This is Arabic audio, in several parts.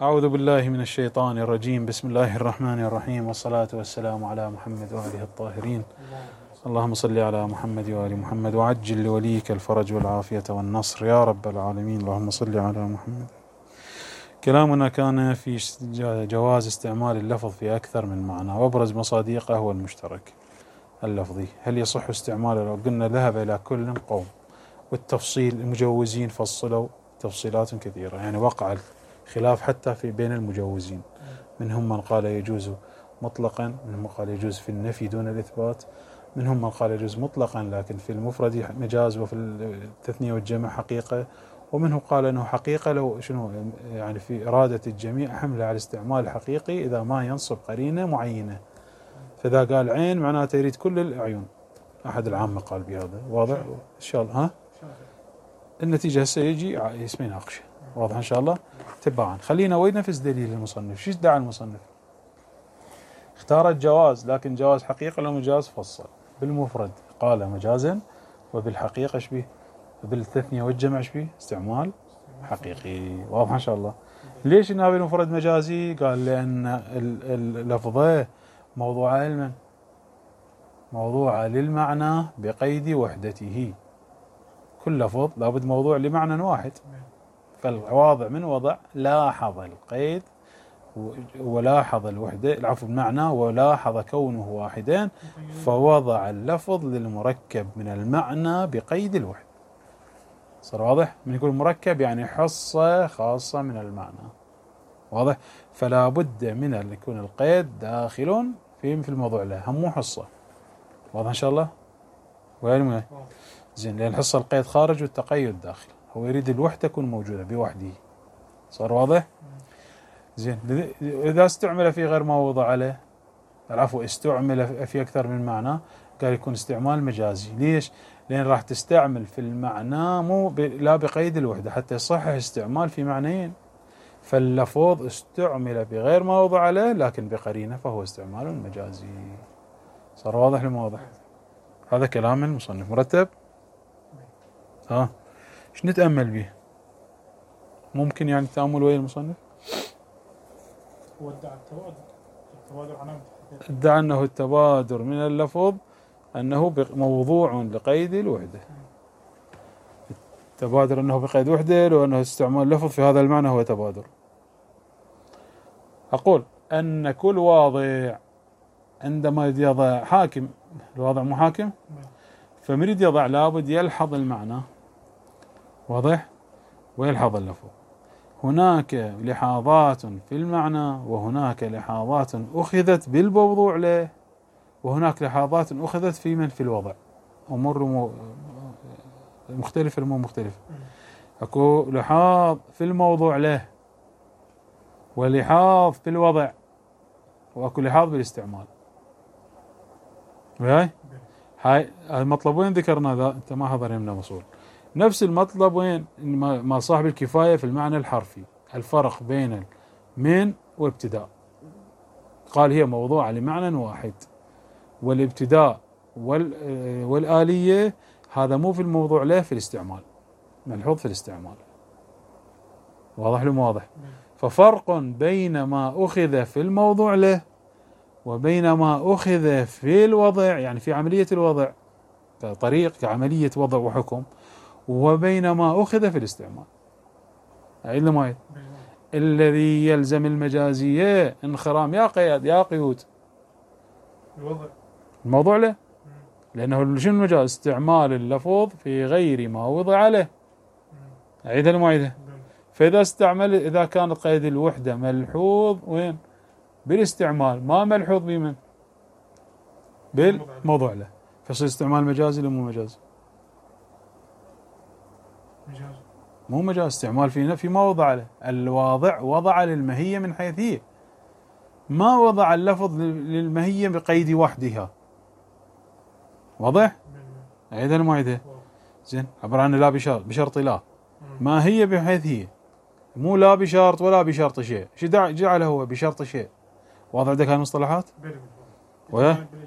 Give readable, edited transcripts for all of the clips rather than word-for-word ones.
أعوذ بالله من الشيطان الرجيم. بسم الله الرحمن الرحيم، والصلاة والسلام على محمد وآله الطاهرين. اللهم صل على محمد وآل محمد، وعجل لوليك الفرج والعافية والنصر يا رب العالمين. اللهم صل على محمد. كلامنا كان في جواز استعمال اللفظ في أكثر من معنى، وأبرز مصادقه هو المشترك اللفظي. هل يصح استعماله؟ لو قلنا ذهب إلى كل قوم، والتفصيل المجوزين فصلوا تفصيلات كثيرة، يعني وقع خلاف حتى في بين المجوزين، منهم من قال يجوز مطلقا، منهم من قال يجوز في النفي دون الإثبات، منهم من قال يجوز مطلقا لكن في المفرد مجاز وفي التثنية والجمع حقيقة، ومنهم قال أنه حقيقة لو شنو يعني في إرادة الجميع حمله على الاستعمال الحقيقي إذا ما ينصب قرينة معينة. فإذا قال عين معناته يريد كل الأعين. أحد العامة قال بهذا. واضح إن شاء الله؟ ها النتيجة هسه يجي اسمه يناقشه. واضح إن شاء الله؟ تبعا خلينا وين نفس دليل المصنف. شو ادعى المصنف؟ اختار الجواز، لكن جواز حقيقة ولا مجاز؟ فصل. بالمفرد قال مجازا، وبالحقيقة شبيه، بالتثنية والجمع شبيه استعمال حقيقي. واضح إن شاء الله؟ ليش إنها بالمفرد مجازي؟ قال لأن اللفظة موضوعة علما، موضوعة للمعنى بقيد وحدته. كل لفظ لابد موضوع لمعنى واحد، فالواضع من وضع لاحظ القيد ولاحظ الوحدة، العفو المعنى، ولاحظ كونه واحدين، فوضع اللفظ للمركب من المعنى بقيد الوحدة. صار واضح؟ من يقول مركب يعني حصة خاصة من المعنى. واضح؟ فلا بد من أن يكون القيد داخل في الموضوع له، هم مو حصة. واضح إن شاء الله؟ وين زين، لأن الحصة القيد خارج والتقيد داخل، هو يريد الوحدة تكون موجودة بوحده. صار واضح؟ زين، إذا استعمل في غير ما وضع له، العفو استعمل في أكثر من معنى، قال يكون استعمال مجازي. ليش؟ لأن راح تستعمل في المعنى لا بقيد الوحدة حتى يصح استعمال في معنيين. فاللفظ استعمل بغير ما وضع له لكن بقرينة، فهو استعمال مجازي. صار واضح لما واضح؟ هذا كلام المصنف مرتب. ايش نتأمل به؟ ممكن يعني التأمل ويا المصنف. هو ادعى التبادر ادعى أنه التبادر من اللفظ أنه موضوع لقيد الوحدة. التبادر أنه بقيد وحدة، لو أنه استعمال لفظ في هذا المعنى هو تبادر. أقول أن كل واضع عندما يضع حاكم، الواضع مو حاكم، فمريد يضع لابد يلحظ المعنى. واضح؟ ويلحظ اللفظ. هناك لحاظات في المعنى، وهناك لحاظات أخذت بالموضوع له، وهناك لحاظات أخذت في الوضع. أمور مختلفة مو مختلفة. أكو لحاظ في الموضوع له، ولحاظ في الوضع، وأكو لحاظ بالاستعمال. هاي المطلب وين ذكرنا ذا؟ أنت ما حضر يمنا وصول. نفس المطلب وين؟ ما صاحب الكفاية في المعنى الحرفي، الفرق بين من وابتداء. قال هي موضوعة لمعنى واحد، والابتداء والآلية هذا مو في الموضوع له في الاستعمال، ملحوظ في الاستعمال. واضح لو واضح؟ ففرق بين ما أخذ في الموضوع له وبين ما أخذ في الوضع، يعني في عملية الوضع كطريق كعملية وضع وحكم، وبين ما أخذ في الاستعمال. أعيد لما الذي يلزم المجازية انخرام يا قياد يا قيود الموضوع له، لأنه شنو المجاز؟ استعمال اللفظ في غير ما وضع له. أعيد المعيدة. فإذا استعمل، إذا كان قيد الوحدة ملحوظ وين؟ بالاستعمال، ما ملحوظ بمن؟ بالموضوع له، فصير استعمال مجازي لمو مجازي؟ مو مجاز، استعمال في ما وضع له. الواضع وضع للمهية من حيث هي، ما وضع اللفظ للمهية بقيد وحدها. واضح؟ أعيد المعيدة. زين، عبر عن لا بشرط لا، ما هي بحيث هي، مو لا بشرط ولا بشرط شيء. شو جعله هو بشرط شيء؟ واضح عندك هالمصطلحات؟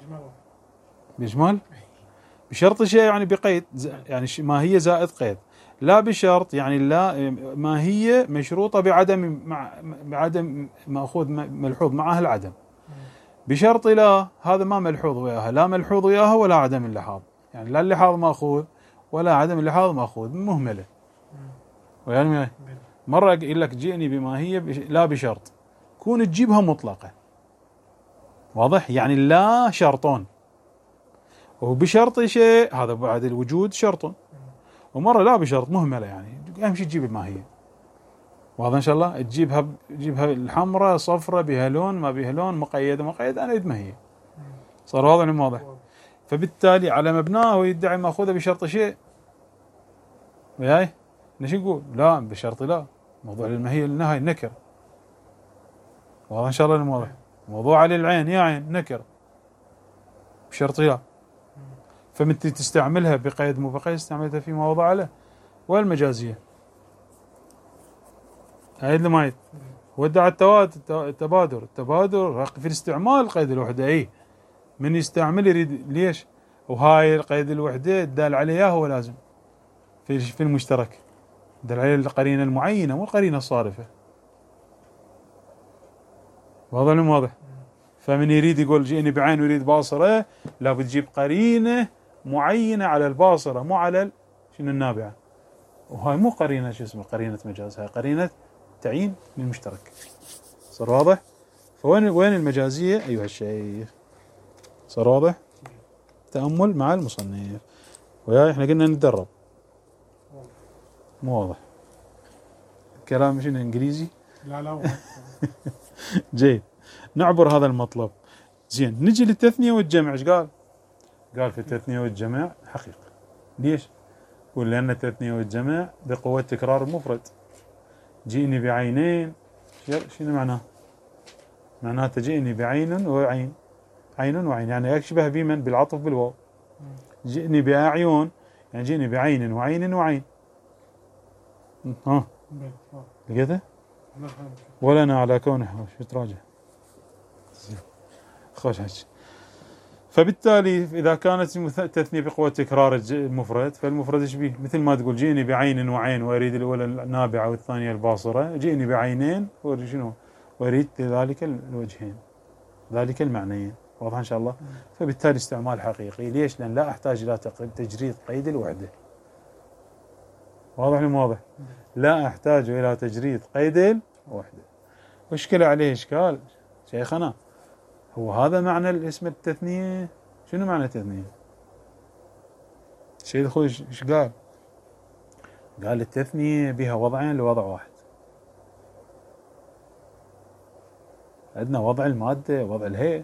بإجمال بشرط شيء يعني بقيد، يعني ما هي زائد قيد. لا بشرط يعني لا ما هي مشروطة بعدم مأخوذ ملحوظ معها العدم، بشرط لا هذا ما ملحوظ وياها، لا ملحوظ وياها ولا عدم اللحاظ، يعني لا اللحاظ مأخوذ ولا عدم اللحاظ مأخوذ، مهملة. ويعني مرة يقول لك جئني بما هي لا بشرط، كون تجيبها مطلقة، واضح؟ يعني لا شرطون، وبشرط شيء هذا بعد الوجود شرط، ومرة لا بشرط مهملة، يعني أهم شيء تجيب ما هي. واضح إن شاء الله؟ تجيبها الحمراء صفراء بها لون ما بها لون مقيدة أنا أريد ما هي. صار واضح ولا واضح؟ فبالتالي على مبناه هو يدعي مأخوذة بشرط شيء، وياي نشي نقول لا بشرط لا، موضوع الماهية النهاية نكر. واضح إن شاء الله واضح؟ موضوع على العين يا عين نكر بشرط لا، فمتى تستعملها بقيد مو بقيد استعملتها في موضع له. والمجازية هاي اللي ما ودع التبادر في الاستعمال قيد الوحدة، اي من يستعمل يريد ليش، وهاي القيد الوحدة الدال عليها هو لازم في المشترك دل عليه القرينة المعينة مو القرينة الصارفة. واضح ولا واضح؟ فمن يريد يقول جئني بعين ويريد باصرة، لا بتجيب قرينة معينة على الباصرة مو على شنو النابعة، وهاي مو قرينة شو اسمه قرينة مجاز، هاي قرينة تعيين من المشترك. صار واضح؟ فوين المجازية أيها الشيخ؟ صار واضح؟ تأمل مع المصنف وياي، احنا قلنا نتدرب مو واضح الكلام شنو انجليزي؟ لا جيد، نعبر هذا المطلب. زين نجي للتثنية والجمع. ايش قال؟ قال في التثنية والجمع حقيقة. ليش؟ قول لأن التثنية والجمع بقوة تكرار المفرد. جئني بعينين شنو معناه؟ معناته جئني بعين وعين، عين وعين يعني يشبه بمن بالعطف بالواو. جئني بأعين يعني جئني بعين وعين وعين. ها لقيته؟ ولنا على كونه شو تراجع خوش حج. فبالتالي إذا كانت التثنية بقوة تكرار المفرد، فالمفرد ايش بيه؟ مثل ما تقول جئني بعين وعين وأريد الأولى النابعة والثانية الباصرة، جئني بعينين شنو؟ وأريد ذلك الوجهين ذلك المعنيين. واضح إن شاء الله؟ فبالتالي استعمال حقيقي. ليش؟ لأن لا أحتاج إلى تجريد قيد الوحدة. واضح ولا واضح؟ لا أحتاج إلى تجريد قيد الوحدة. واشكل عليه إشكال شيخنا، هو هذا معنى الاسم التثنية؟ شنو معنى التثنية؟ سيد أخوي إيش قال؟ قال التثنية بها وضعين لوضع واحد. عندنا وضع المادة ووضع الهيئة.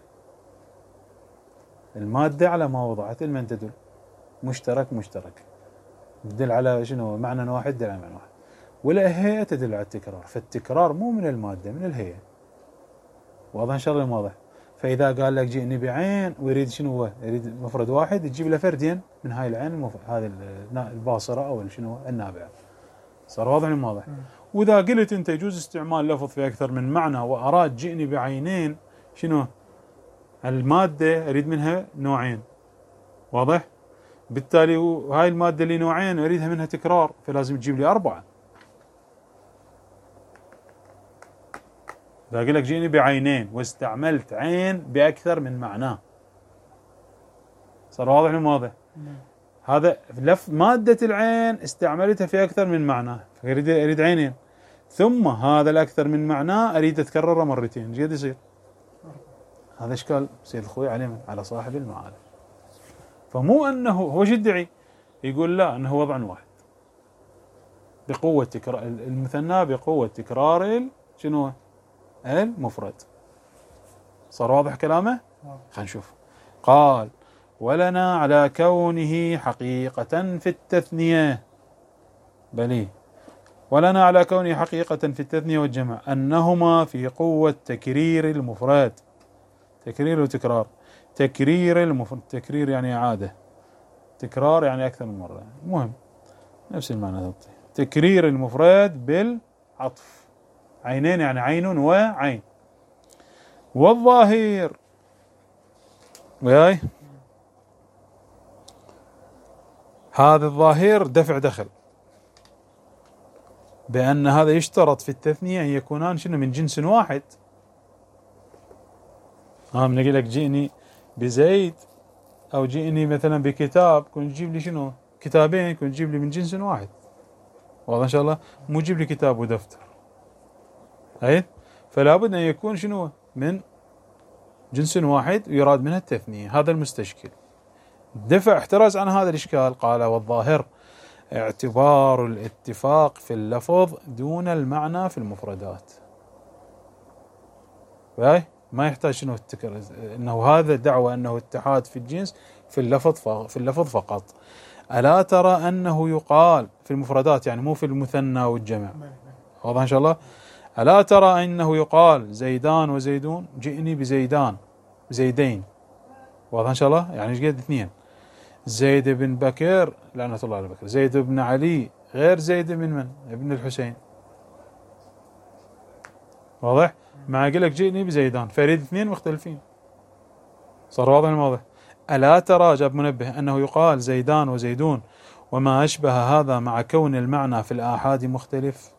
المادة على ما وضعت المن تدل، مشترك تدل على شنو؟ معنى واحد تدل على معنى واحد. والهيئة تدل على التكرار، فالتكرار مو من المادة من الهيئة. واضح إن شاء الله واضح؟ فإذا قال لك جئني بعين ويريد شنو هو؟ يريد مفرد واحد، تجيب له فردين من هاي العين هذه الباصرة أو شنو النابعة. صار واضح ولا واضح؟ وإذا قلت أنت يجوز استعمال لفظ في أكثر من معنى وأراد جئني بعينين شنو؟ المادة أريد منها نوعين. واضح؟ بالتالي هاي المادة اللي نوعين أريدها منها تكرار، فلازم تجيب لي 4. إذا أقول لك جئني بعينين واستعملت عين بأكثر من معناه، صار واضح ولا واضح؟ هذا مادة العين استعملتها في أكثر من معناه، أريد عينين، ثم هذا الأكثر من معناه أريد أتكرره مرتين، ايش قد يصير؟ هذا إشكال سيد أخوي على صاحب المعارف. فمو أنه هو شو يدعي؟ يقول لا أنه وضع واحد بقوة تكرار المثنى بقوة تكرار شنو؟ المفرد. صار واضح كلامه؟ خلينا نشوف. قال ولنا على كونه حقيقة في التثنية، بلي ولنا على كونه حقيقة في التثنية والجمع أنهما في قوة تكرير المفرد. تكرير وتكرار. تكرير المفرد، تكرير يعني إعادة، تكرار يعني أكثر من مرة، مهم نفس المعنى. تكرير المفرد بالعطف، عينين يعني عين وعين. والظاهر وياي هذا الظاهر دفع دخل، بأن هذا يشترط في التثنية أن يكونان شنو من جنس واحد. من أقول لك جئني بزيد أو جئني مثلا بكتاب، كنت تجيب لي شنو كتابين، كنت تجيب لي من جنس واحد. واضح إن شاء الله؟ مو تجيب لي كتاب ودفتر. أي فلا بد أن يكون شنو من جنس واحد ويراد منها التثنية. هذا المستشكل دفع احترز عن هذا الإشكال. قال والظاهر اعتبار الاتفاق في اللفظ دون المعنى في المفردات. ما يحتاج شنو انه هذا دعوة انه اتحاد في الجنس في اللفظ فقط. ألا ترى انه يقال في المفردات، يعني مو في المثنى والجمع. واضح ان شاء الله؟ ألا ترى انه يقال زيدان وزيدون، جئني بزيدان زيدين. واضح ان شاء الله؟ يعني ايش قد اثنين. زيد بن بكر لعنة الله على بكر، زيد بن علي غير زيد من ابن الحسين. واضح؟ مع اقول لك جئني بزيدان فريد اثنين مختلفين. صار واضح الموضوع؟ ألا ترى جاب منبه أنه يقال زيدان وزيدون وما أشبه هذا مع كون المعنى في الآحاد مختلف.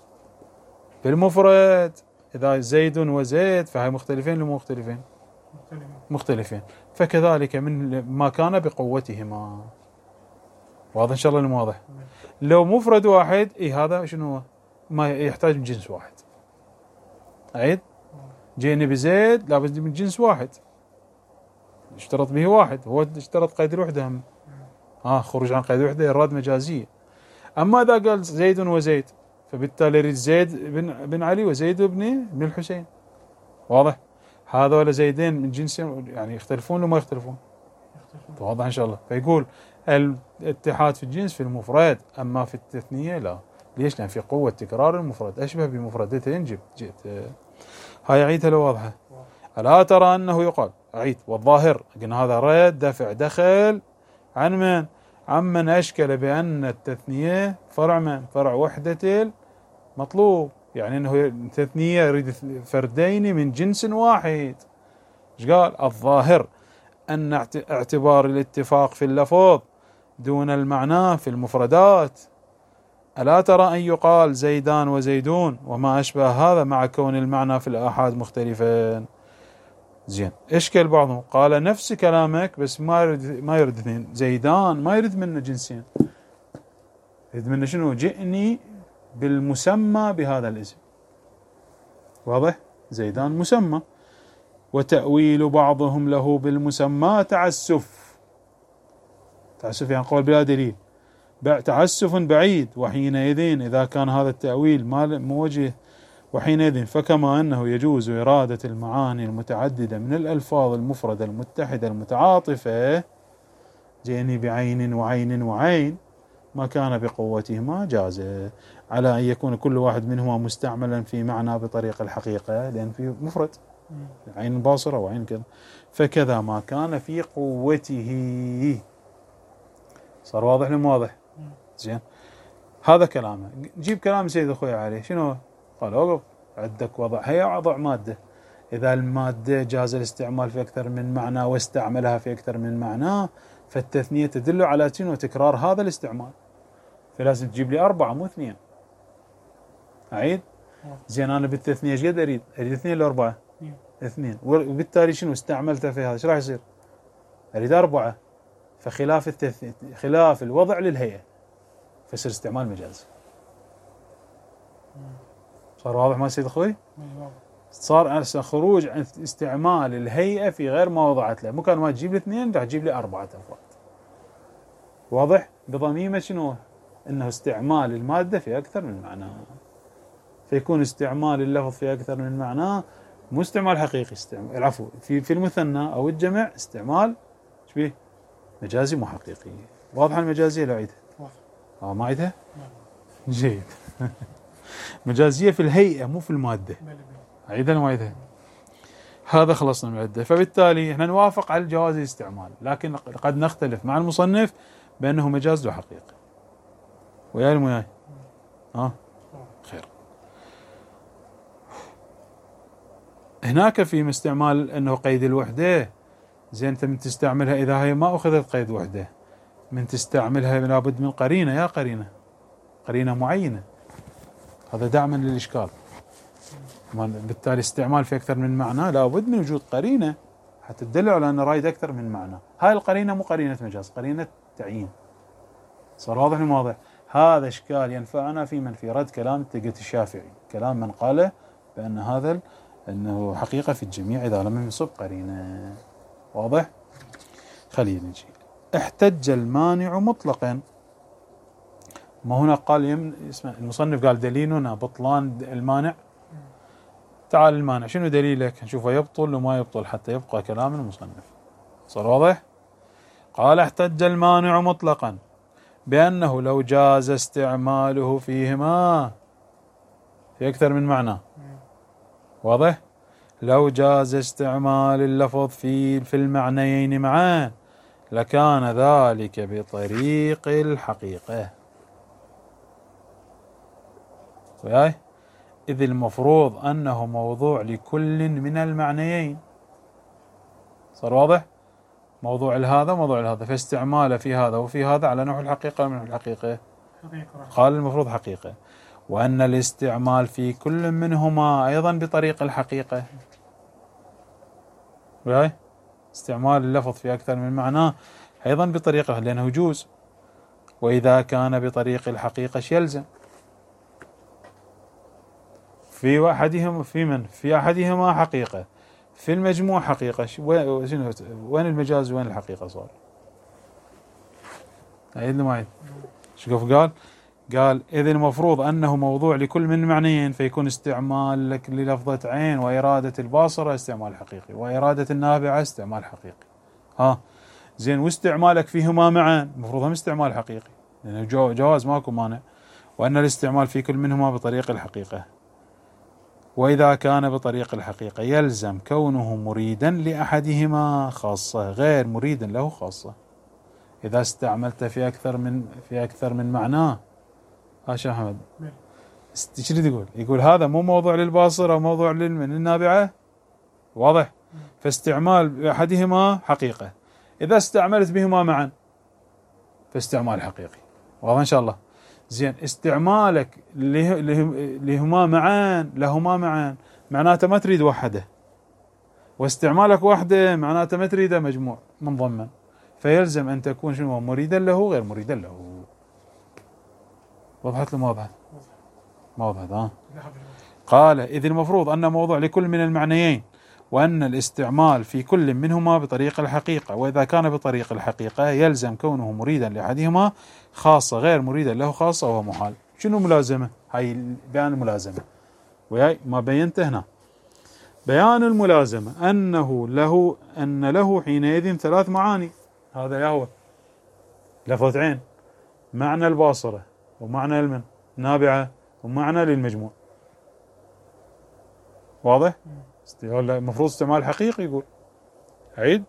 بالمفرد إذا زيد وزيد فهي مختلفين لمو مختلفين؟ مختلفين. فكذلك من ما كان بقوتهما. واضح إن شاء الله المواضح؟ لو مفرد واحد هذا شنو ما يحتاج من جنس واحد. أعيد؟ جيني بزيد لابد من جنس واحد اشترط به واحد، هو اشترط قيد الوحدة. خروج عن قيد الوحدة إراد مجازية. أما إذا قال زيد وزيد فبالتالي يريد زيد بن علي وزيد بن الحسين. واضح؟ هذول زيدين من جنس يعني يختلفون وما يختلفون. واضح إن شاء الله؟ فيقول الاتحاد في الجنس في المفرد، أما في التثنية لا. ليش؟ لأن في قوة تكرار المفرد أشبه بمفردتين جئت. هاي أعيدها لو واضحة. ألا ترى أنه يقال، أعيد والظاهر قلنا هذا رد دفع دخل عن من؟ عمن أشكل بأن التثنية فرع من؟ فرع وحدة المطلوب، يعني أنه التثنية يريد فردين من جنس واحد. إيش قال؟ الظاهر أن اعتبار الاتفاق في اللفظ دون المعنى في المفردات. ألا ترى أن يقال زيدان وزيدون وما أشبه هذا مع كون المعنى في الآحاد مختلفين. زين، اشكل بعضهم قال نفس كلامك بس ما يرد اثنين. زيدان ما يرد منه جنسين، يرد منه شنو؟ جئني بالمسمى بهذا الاسم. واضح؟ زيدان مسمى، وتأويل بعضهم له بالمسمى تعسف. تعسف يعني قول بلا دليل، تعسف بعيد. وحينئذ إذا كان هذا التأويل موجه وحينئذ فكما أنه يجوز إرادة المعاني المتعددة من الألفاظ المفردة المتحدة المتعاطفة، جئني بعين وعين وعين، ما كان بقوتهما جاز، على أن يكون كل واحد منهما مستعملا في معنى بطريق الحقيقة، لأن في مفرد عين باصرة وعين كذا. فكذا ما كان في قوته. صار واضح لم واضح؟ زين، هذا كلامه. جيب كلام سيد أخوي عليه شنو؟ قال اوقف، عندك وضع هي وضع مادة. إذا المادة جاز الاستعمال في أكثر من معنى واستعملها في أكثر من معنى، فالتثنية تدل على شنو؟ تكرار هذا الاستعمال. فلازم تجيب لي 4 مو 2. أعيد؟ زين، أنا بالتثنية ايش قد أريد 2 ولا 4؟ 2. وبالتالي شنو استعملته في هذا ايش راح يصير؟ أريد 4. فخلاف خلاف الوضع للهيئة، فيصير استعمال مجازي. صار واضح ما سيد أخوي؟ صار خروج عن استعمال الهيئة في غير ما وضعت له. مو كان ما تجيب لي 2 راح تجيب لي 4 أفراد. واضح؟ بضميمة شنو؟ انه استعمال المادة في اكثر من معنى، فيكون استعمال اللفظ في اكثر من معنى مو استعمال حقيقي، العفو في المثنى او الجمع استعمال شبيه مجازي مو حقيقي. واضحة المجازية لو عيدها؟ ما عيدها؟ جيد. مجازية في الهيئة مو في المادة. عيدها ولا ما عيدها؟ هذا خلصنا من العدة. فبالتالي احنا نوافق على جواز الاستعمال، لكن قد نختلف مع المصنف بأنه مجاز له حقيقة. ويا المياي خير. هناك في استعمال أنه قيد الوحدة. زين، أنت من تستعملها إذا هي ما أخذت قيد وحدة، من تستعملها لابد من قرينة، يا قرينة معينة. هذا دعما للإشكال. بالتالي استعمال في أكثر من معنى لابد من وجود قرينة حتى تدل على أن رايد أكثر من معنى. هاي القرينة مو قرينة مجاز، قرينة تعيين. صار واضح المواضع. هذا إشكال ينفعنا في رد كلام تقية الشافعي، كلام من قال بأن هذا أنه حقيقة في الجميع إذا لم ينصب قرينة. واضح؟ خلينا نجي. احتج المانع مطلقا. ما هنا قال اسمع المصنف قال دليلنا بطلان المانع. تعال المانع شنو دليلك؟ نشوفه يبطل وما يبطل حتى يبقى كلام المصنف. صار واضح؟ قال احتج المانع مطلقا بأنه لو جاز استعماله فيهما في أكثر من معنى. واضح؟ لو جاز استعمال اللفظ في المعنيين معا لكان ذلك بطريق الحقيقة. وياي؟ إذ المفروض أنه موضوع لكل من المعنيين. صار واضح؟ موضوع هذا وموضوع هذا، فاستعماله في هذا وفي هذا على نحو الحقيقة من الحقيقة. قال المفروض حقيقة، وأن الاستعمال في كل منهما أيضا بطريق الحقيقة. وياي؟ استعمال اللفظ في أكثر من معناه أيضا بطريقة لأنه يجوز. وإذا كان بطريق الحقيقة يلزم في أحدهما حقيقة، في المجموع حقيقة. وين المجاز وين الحقيقة صار؟ عيد لي معي. شوف قال إذ المفروض أنه موضوع لكل من معنيين فيكون استعمال لك للفظة عين وإرادة الباصرة استعمال حقيقي، وإرادة النابعة استعمال حقيقي. زين، واستعمالك فيهما معا المفروض هم استعمال حقيقي لأنه جواز ماكو مانع. وأن الاستعمال في كل منهما بطريق الحقيقة. وإذا كان بطريق الحقيقة يلزم كونه مريدا لأحدهما خاصة غير مريدا له خاصة. إذا استعملت في أكثر من معناه. شيخ أحمد ايش تقول؟ يقول هذا مو موضوع للباصر أو موضوع للنابعة. واضح؟ فاستعمال بأحدهما حقيقة، إذا استعملت بهما معا فاستعمال حقيقي. واضح إن شاء الله. زين، استعمالك لهما معا معناته ما تريد وحده، واستعمالك وحده معناته ما تريده مجموع منضمن، فيلزم أن تكون شنو مريدا له غير مريدا له. وضحت الموضوع؟ ما وضحت؟ قال إذ المفروض أن موضوع لكل من المعنيين، وأن الاستعمال في كل منهما بطريق الحقيقة، وإذا كان بطريق الحقيقة يلزم كونه مريدا لأحدهما خاصة غير مريدا له خاصة وهو محال. شنو ملازمة؟ هاي بيان الملازمة وياي ما بينته هنا. بيان الملازمة أن له حينئذ ثلاث معاني. هذا يهوى لفظ عين، معنى الباصرة، ومعنى النابعة، ومعنى للمجموع. واضح؟ المفروض استعمال حقيقي. يقول عيد.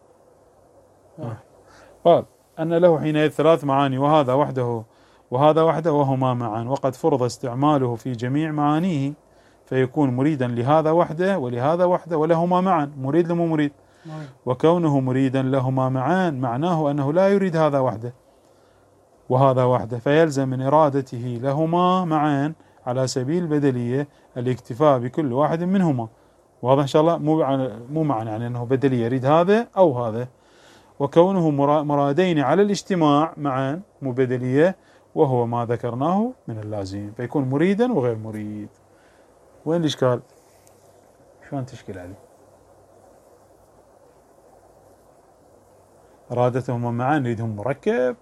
قال أن له حينئذ ثلاث معاني، وهذا وحده وهذا وحده وهما معا، وقد فرض استعماله في جميع معانيه فيكون مريدا لهذا وحده ولهذا وحده ولهما معا. مريد لمو مريد؟ وكونه مريدا لهما معان معناه أنه لا يريد هذا وحده وهذا وحده، فيلزم من إرادته لهما معان على سبيل البدلية الاكتفاء بكل واحد منهما. واضح إن شاء الله؟ مو معنى يعني أنه بدلية يريد هذا أو هذا. وكونه مرادين على الاجتماع معا مو بدلية، وهو ما ذكرناه من اللازم، فيكون مريدا وغير مريد. وين الإشكال؟ شلون تشكل عليه؟ إرادتهما معا يريدهم مركب،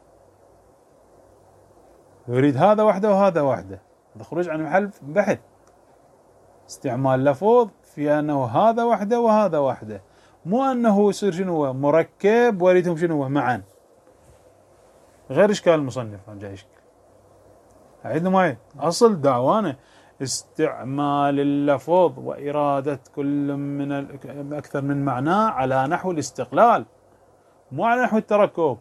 ويريد هذا وحده وهذا وحده. هذا خروج عن محل بحث. استعمال لفظ في أنه هذا وحده وهذا وحده، مو أنه يصير شنو مركب ويريدهم شنو معا. غير إشكال المصنف جاي يشكل. عيدنا معي أصل دعوانا استعمال اللفظ وإرادة كل من أكثر من معناه على نحو الاستقلال، مو على نحو التركب.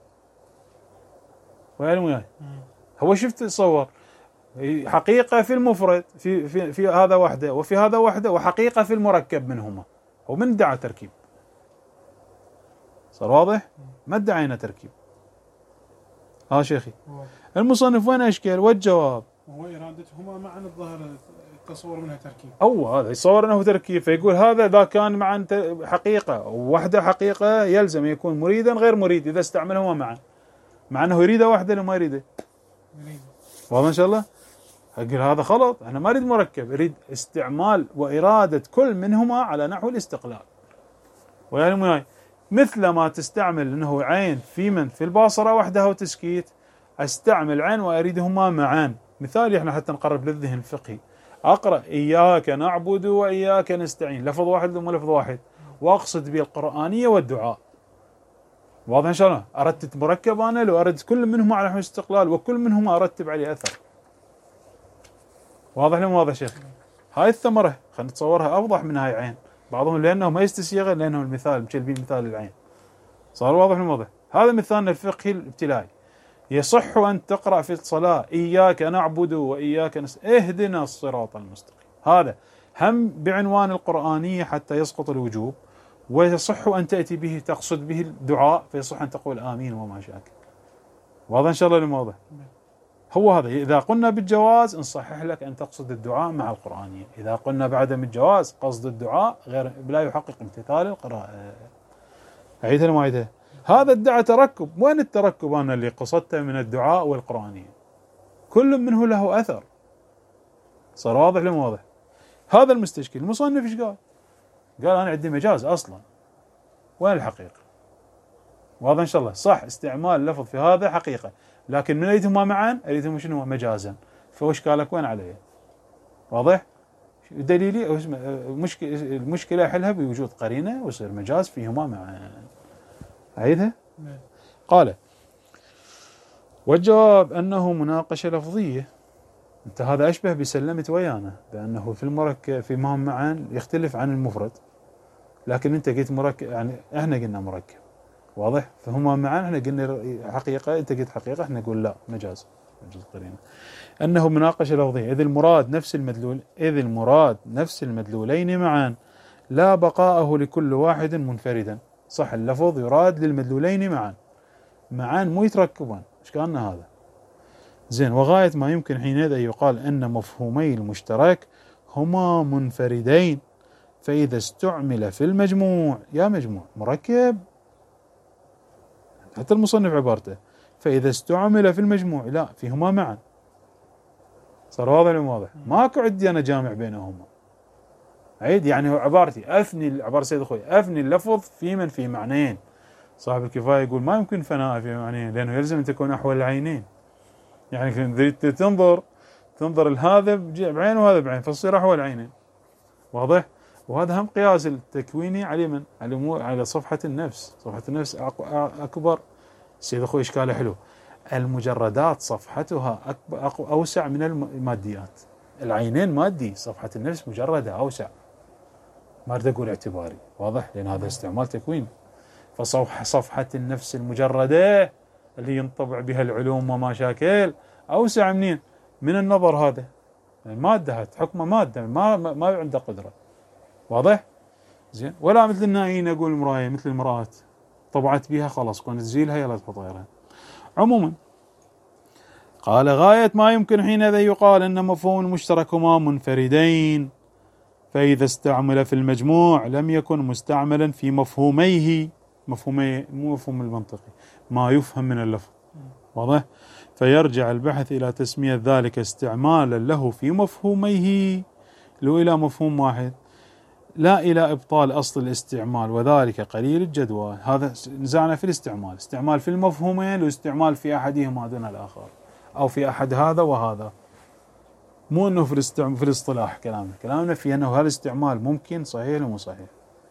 وياي هو شفت تصور حقيقة في المفرد في هذا وحده وفي هذا وحده، وحقيقة في المركب منهما. هو من ادعى تركيب؟ صار واضح؟ ما ادعينا تركيب. شيخي المصنف وين اشكال؟ والجواب وهو إرادتهما معا الظاهر تصور منها تركيب. هذا يصور أنه تركيب، فيقول هذا إذا كان معا حقيقة ووحدة حقيقة يلزم يكون مريدا غير مريد إذا استعملهما معا، مع أنه يريده وحده لو ما يريده. واضح إن شاء الله؟ أقول هذا خلط، أنا ما أريد مركب، أريد استعمال وإرادة كل منهما على نحو الاستقلال. ويعني مثل ما تستعمل أنه عين في الباصرة وحدها وتسكيت، أستعمل عين وأريدهما معا. مثال احنا حتى نقرب للذهن الفقهي، أقرأ إياك نعبد وإياك نستعين، لفظ واحد مو لفظ واحد، وأقصد به القرآنية والدعاء. واضح إن شاء الله؟ أرتب مركب أنا لو أردت كل منهما على نحو الاستقلال وكل منهما أرتب عليه أثر. واضح لهم واضح شيخ؟ هاي الثمرة خلينا نتصورها أوضح من هاي عين، بعضهم لأنه ما يستسيغ لأنه المثال مشلبين مثال العين. صار واضح لهم واضح؟ هذا مثالنا الفقهي الابتلائي. يصح أن تقرأ في الصلاة إياك نعبد وإياك اهدنا الصراط المستقيم، هذا هم بعنوان القرآنية حتى يسقط الوجوب، ويصح أن تأتي به تقصد به الدعاء فيصح أن تقول آمين وما شاكل. واضح إن شاء الله الموضح؟ هو هذا. إذا قلنا بالجواز نصحح لك أن تقصد الدعاء مع القرآنية، إذا قلنا بعدم الجواز قصد الدعاء غير لا يحقق امتثال القراءة. أعيدها ما أعيدها؟ هذا ادعى تركب، وين التركب أنا اللي قصدته من الدعاء والقرآنية؟ كل منه له أثر. صار واضح لم واضح؟ هذا المستشكل. المصنف ايش قال؟ قال أنا عندي مجاز أصلا، وين الحقيقة؟ واضح إن شاء الله؟ صح استعمال لفظ في هذا حقيقة، لكن من أريدهما معا أريدهما شنو؟ مجازا. فوش قالك وين عليه؟ واضح؟ دليلي المشكلة أحلها بوجود قرينة ويصير مجاز فيهما معا. أعيدها؟ قال والجواب أنه مناقشة لفظية. أنت هذا أشبه بسلمت ويانا بأنه في المركب في مهم معا يختلف عن المفرد، لكن أنت قلت مركب، يعني إحنا قلنا مركب. واضح؟ فهما معا احنا قلنا حقيقة، أنت قلت حقيقة، احنا نقول لا مجاز قرينة. أنه مناقشة لفظية إذ المراد نفس المدلولين معا لا بقاءه لكل واحد منفردا. صح اللفظ يراد للمدلولين معا مو يتركبان. ايش كان هذا؟ زين. وغاية ما يمكن حينئذ أن يقال أن مفهومي المشترك هما منفردين، فإذا استعمل في المجموع يا مجموع مركب، حتى المصنف عبارته فإذا استعمل في المجموع لا فيهما معا. صار واضح ولا واضح؟ ماكو عندي أنا جامع بينهما. عيد يعني هو عبارتي أفني عبارة سيد أخوي أفني اللفظ في معنيين. صاحب الكفاية يقول ما يمكن فناء في معنيين لأنه يلزم أن تكون أحول العينين. يعني تنظر هذا بعين وهذا بعين فتصير أحول العينين. واضح؟ وهذا هم قياس التكويني على من؟ على صفحة النفس. صفحة النفس أكبر. سيد أخوي إشكاله حلو. المجردات صفحتها أوسع من الماديات. العينين مادي، صفحة النفس مجردة أوسع. ما أريد أقول اعتباري. واضح؟ لأن هذا استعمال تكوين. فصفحة النفس المجردة اللي ينطبع بها العلوم وما شاكل أوسع منين؟ من النظر هذا. المادة حكمه مادة ما عنده قدرة. واضح؟ زين. ولا مثل النائين أقول المراية مثل المرآة طبعت بها خلاص كنت تزيلها يلا تحط غيرها. عموما قال غاية ما يمكن حينئذ يقال أن مفهوم المشترك هما منفردين، فإذا استعمل في المجموع لم يكن مستعملا في مفهوميه مو مفهوم المنطقي ما يفهم من اللفظ. واضح؟ فيرجع البحث إلى تسمية ذلك استعمالا له في مفهوميه إلى مفهوم واحد لا إلى إبطال أصل الاستعمال، وذلك قليل الجدوى. هذا نزعنا في الاستعمال، استعمال في المفهومين واستعمال في أحدهما دون الآخر، أو في أحد هذا وهذا. مو أنه في الاصطلاح كلامنا في أنه هذا الاستعمال ممكن صحيح ومو صحيح.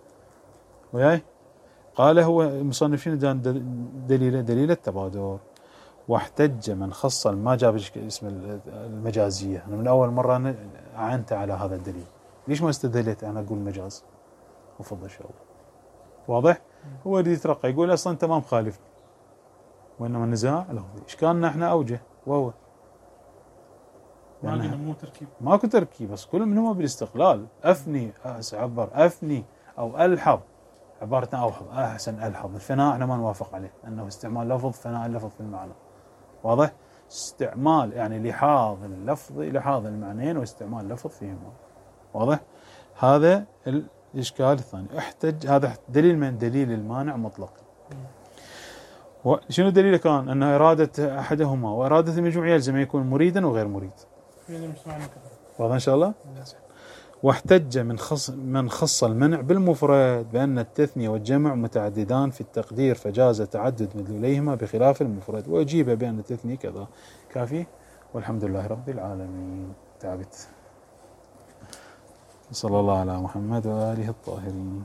وياي قال هو المصنفين دليل التبادر. واحتج من خص ما جاب اسم المجازية. أنا من أول مرة أعنت على هذا الدليل. ليش ما استدلت أنا أقول مجاز وفضل شاء الله. واضح؟ هو اللي يترقى يقول أصلا أنت ما مخالفني، وإنما النزاع له إشكالنا إحنا أوجه وهو يعني مو تركيب، ماكو تركيب، بس كل منهما بالاستقلال. أفني أفني أو ألحظ، عبارتنا أوحظ أحسن ألحظ. الفناء إحنا ما نوافق عليه، أنه استعمال لفظ فناء اللفظ في المعنى. واضح؟ استعمال يعني لحاظ اللفظ، لحاظ المعنيين واستعمال اللفظ فيهما. واضح؟ هذا الإشكال الثاني. احتج هذا دليل من دليل المانع مطلقا. شنو دليله كان؟ أن إرادة أحدهما وإرادة المجموع يلزم أن يكون مريدا وغير مريد. واضح إن شاء الله؟ واحتج من خص المنع بالمفرد بأن التثنية والجمع متعددان في التقدير فجاز تعدد مدلوليهما بخلاف المفرد، وأجيب بأن التثنية كذا. كافي، والحمد لله رب العالمين. تعبت. صلى الله على محمد وآله الطاهرين.